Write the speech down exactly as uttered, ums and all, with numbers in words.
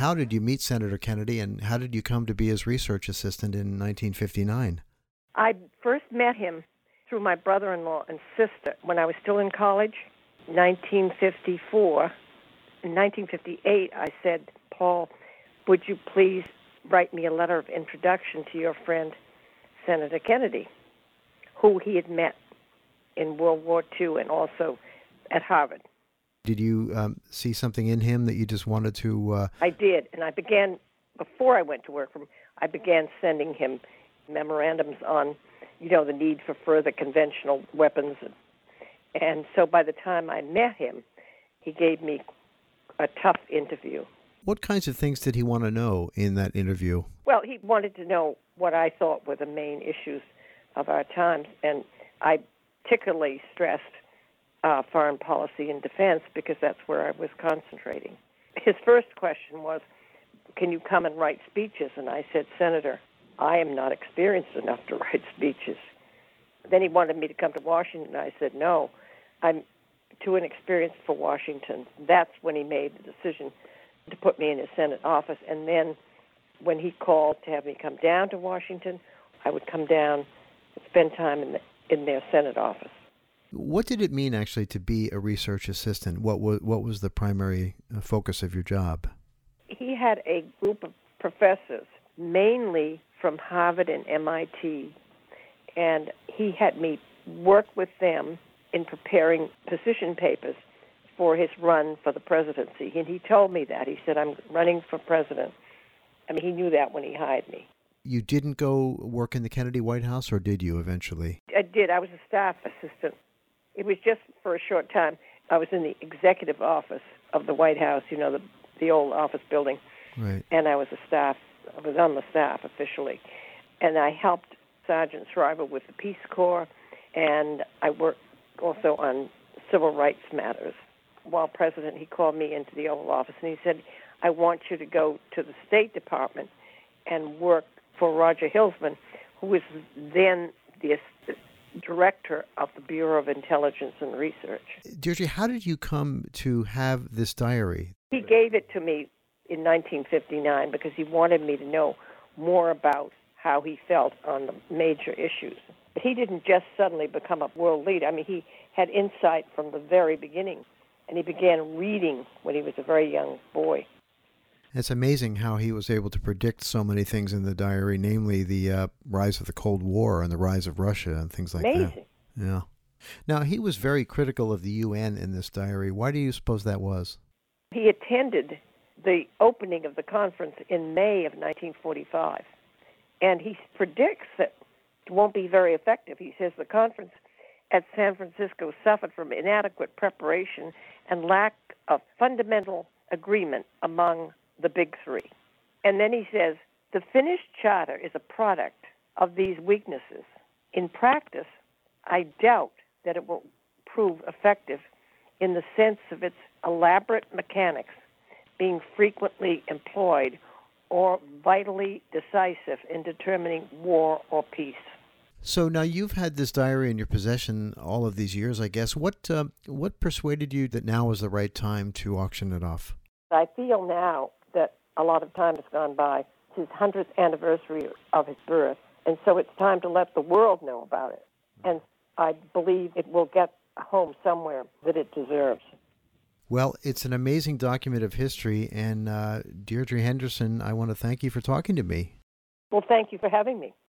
How did you meet Senator Kennedy, and how did you come to be his research assistant in nineteen fifty-nine? I first met him through my brother-in-law and sister when I was still in college, nineteen fifty-four. In nineteen fifty-eight, I said, Paul, would you please write me a letter of introduction to your friend, Senator Kennedy, who he had met in World War Two and also at Harvard. Did you um, see something in him that you just wanted to... Uh... I did, and I began, before I went to work for him, I began sending him memorandums on, you know, the need for further conventional weapons. And, and so by the time I met him, he gave me a tough interview. What kinds of things did he want to know in that interview? Well, he wanted to know what I thought were the main issues of our times, and I particularly stressed uh, foreign policy and defense because that's where I was concentrating. His first question was, can you come and write speeches? And I said, Senator, I am not experienced enough to write speeches. Then he wanted me to come to Washington, and I said, no, I'm too inexperienced for Washington. That's when he made the decision to put me in his Senate office. And then when he called to have me come down to Washington, I would come down and spend time in, the, in their Senate office. What did it mean, actually, to be a research assistant? What was, what was the primary focus of your job? He had a group of professors, mainly from Harvard and M I T, and he had me work with them in preparing position papers for his run for the presidency. And he told me that. He said, I'm running for president. I mean, he knew that when he hired me. You didn't go work in the Kennedy White House, or did you eventually? I did. I was a staff assistant. It was just for a short time. I was in the executive office of the White House, you know, the the old office building. Right. And I was a staff, I was on the staff officially. And I helped Sergeant Shriver with the Peace Corps, and I worked also on civil rights matters. While president, he called me into the Oval Office, and he said, I want you to go to the State Department and work for Roger Hilsman, who was then the director of the Bureau of Intelligence and Research. Deirdre, how did you come to have this diary? He gave it to me in nineteen fifty-nine because he wanted me to know more about how he felt on the major issues. But he didn't just suddenly become a world leader. I mean, he had insight from the very beginning, and he began reading when he was a very young boy. It's amazing how he was able to predict so many things in the diary, namely the uh, rise of the Cold War and the rise of Russia and things like amazing. that. Yeah. Now, he was very critical of the U N in this diary. Why do you suppose that was? He attended the opening of the conference in May of nineteen forty-five, and he predicts that it won't be very effective. He says the conference at San Francisco suffered from inadequate preparation and lack of fundamental agreement among the big three. And then he says, the finished charter is a product of these weaknesses. In practice, I doubt that it will prove effective in the sense of its elaborate mechanics being frequently employed or vitally decisive in determining war or peace. So now you've had this diary in your possession all of these years, I guess. What uh, what persuaded you that now was the right time to auction it off? I feel now that a lot of time has gone by. It's his hundredth anniversary of his birth, and so it's time to let the world know about it. And I believe it will get home somewhere that it deserves. Well, it's an amazing document of history, and uh, Deirdre Henderson, I want to thank you for talking to me. Well, thank you for having me.